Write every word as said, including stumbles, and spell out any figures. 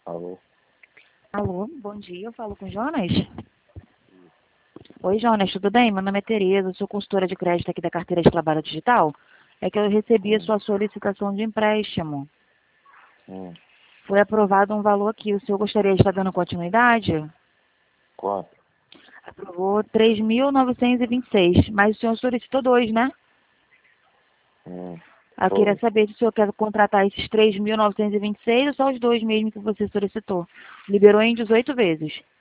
Alô? Alô, bom dia, eu falo com o Jonas? Oi, Jonas, tudo bem? Meu nome é Tereza, sou consultora de crédito aqui da carteira de trabalho digital. É que eu recebi a Hum, sua solicitação de empréstimo. hum, Foi aprovado um valor aqui. O senhor gostaria de estar dando continuidade? quanto? Aprovou três mil novecentos e vinte e seis, mas o senhor solicitou dois, né? Hum, Eu queria foi. saber se o senhor quer contratar esses três mil novecentos e vinte e seis ou só os dois mesmo que você solicitou. Liberou em dezoito vezes.